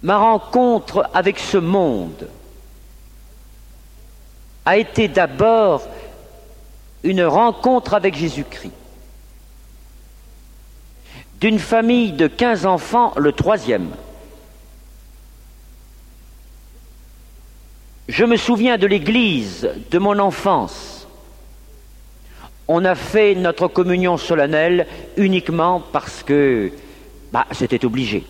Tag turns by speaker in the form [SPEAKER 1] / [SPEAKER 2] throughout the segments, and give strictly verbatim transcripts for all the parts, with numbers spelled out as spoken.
[SPEAKER 1] ma rencontre avec ce monde a été d'abord une rencontre avec Jésus-Christ. D'une famille de quinze enfants, le troisième. Je me souviens de l'église de mon enfance. On a fait notre communion solennelle uniquement parce que bah, c'était obligé.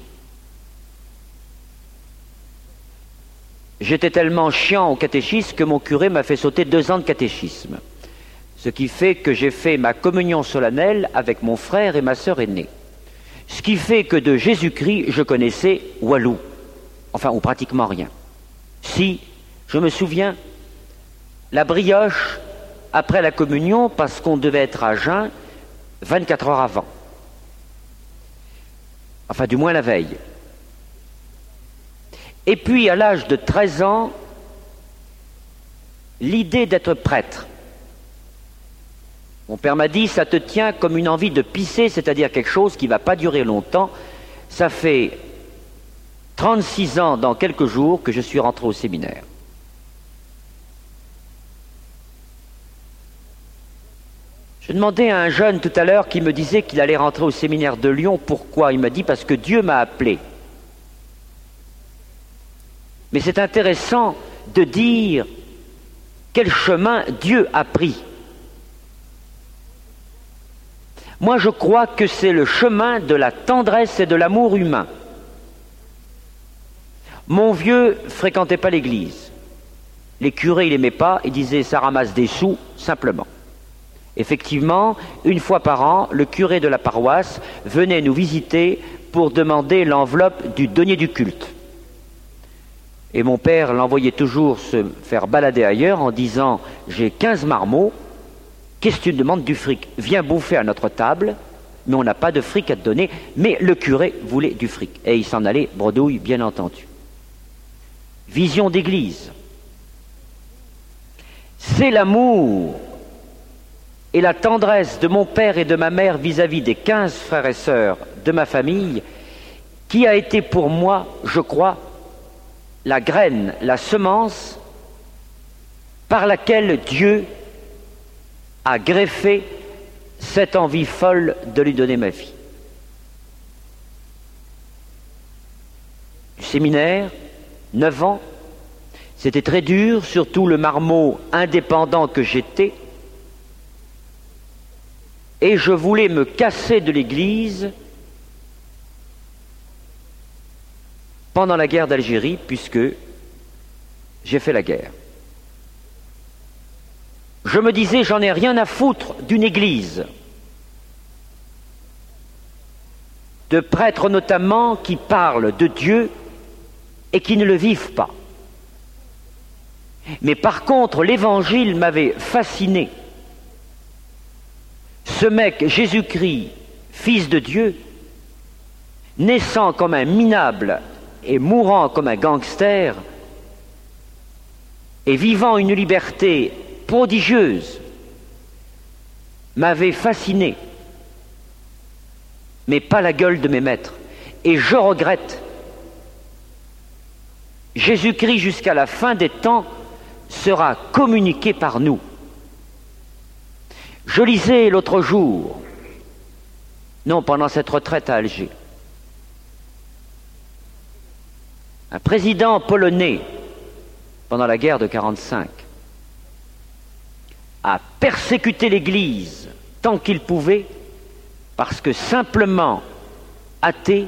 [SPEAKER 1] J'étais tellement chiant au catéchisme que mon curé m'a fait sauter deux ans de catéchisme. Ce qui fait que j'ai fait ma communion solennelle avec mon frère et ma sœur aînée. Ce qui fait que de Jésus-Christ, je connaissais Walou. Enfin, ou pratiquement rien. Si, je me souviens, la brioche après la communion, parce qu'on devait être à jeun vingt-quatre heures avant. Enfin, du moins la veille. Et puis, à l'âge de treize ans, l'idée d'être prêtre. Mon père m'a dit, ça te tient comme une envie de pisser, c'est-à-dire quelque chose qui ne va pas durer longtemps. Ça fait trente-six ans dans quelques jours que je suis rentré au séminaire. Je demandais à un jeune tout à l'heure qui me disait qu'il allait rentrer au séminaire de Lyon. Pourquoi? Il m'a dit, parce que Dieu m'a appelé. Mais c'est intéressant de dire quel chemin Dieu a pris. Moi, je crois que c'est le chemin de la tendresse et de l'amour humain. Mon vieux fréquentait pas l'église. Les curés, il n'aimait pas, il disait ça ramasse des sous, simplement. Effectivement, une fois par an, le curé de la paroisse venait nous visiter pour demander l'enveloppe du denier du culte. Et mon père l'envoyait toujours se faire balader ailleurs en disant « J'ai quinze marmots, qu'est-ce que tu demandes du fric? Viens bouffer à notre table, mais on n'a pas de fric à te donner. » Mais le curé voulait du fric. Et il s'en allait bredouille, bien entendu. Vision d'église. C'est l'amour et la tendresse de mon père et de ma mère vis-à-vis des quinze frères et sœurs de ma famille qui a été pour moi, je crois, la graine, la semence par laquelle Dieu a greffé cette envie folle de lui donner ma vie. Du séminaire, neuf ans, c'était très dur, surtout le marmot indépendant que j'étais, et je voulais me casser de l'Église pendant la guerre d'Algérie, puisque j'ai fait la guerre. Je me disais, j'en ai rien à foutre d'une église, de prêtres notamment qui parlent de Dieu et qui ne le vivent pas. Mais par contre, l'évangile m'avait fasciné. Ce mec, Jésus-Christ, fils de Dieu, naissant comme un minable et mourant comme un gangster, et vivant une liberté prodigieuse, m'avait fasciné, mais pas la gueule de mes maîtres. Et je regrette. Jésus-Christ, jusqu'à la fin des temps, sera communiqué par nous. Je lisais l'autre jour, non, pendant cette retraite à Alger, un président polonais, pendant la guerre de quarante-cinq, a persécuté l'Église tant qu'il pouvait, parce que simplement athée,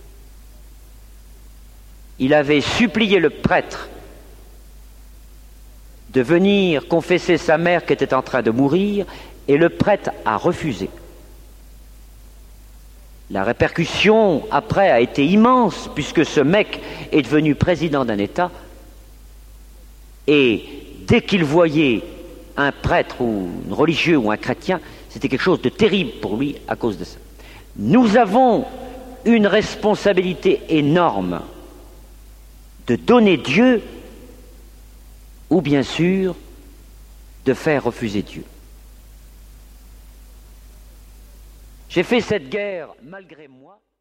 [SPEAKER 1] il avait supplié le prêtre de venir confesser sa mère qui était en train de mourir, et le prêtre a refusé. La répercussion après a été immense, puisque ce mec est devenu président d'un État, et dès qu'il voyait un prêtre ou un religieux ou un chrétien, c'était quelque chose de terrible pour lui à cause de ça. Nous avons une responsabilité énorme de donner Dieu ou bien sûr de faire refuser Dieu. J'ai fait cette guerre malgré moi.